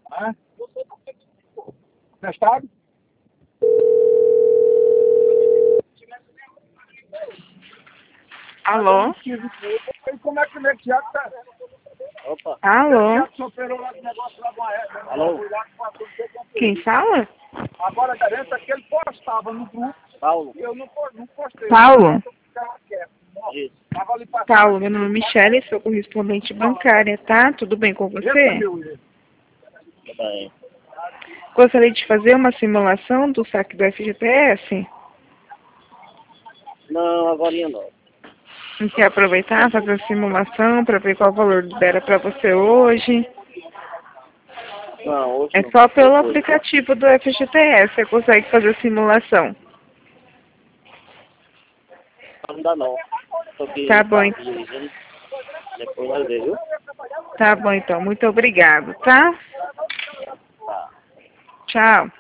Ah? Prestado? Alô? E como é que o Tiago tá? Opa, Alô? Tiago superou lá do negócio lá do Aéreo. Alô? Quem fala? Agora garanta que ele postava no grupo. Paulo. E eu não postei. Paulo? Isso. Tava ali passando. Paulo, meu nome é Michele, sou correspondente bancária, tá? Tudo bem com você? Tudo bem. Gostaria de fazer uma simulação do saque do FGTS? Não, agora não. Não quer aproveitar, fazer a simulação para ver qual valor libera para você hoje? Não, hoje É não. só pelo Depois. aplicativo do FGTS, você consegue fazer a simulação. Não dá não. Tô aqui Tá bom, dirigindo. Depois nós vemos, viu? tá bom então. Muito obrigado, tá? Tá. Tchau.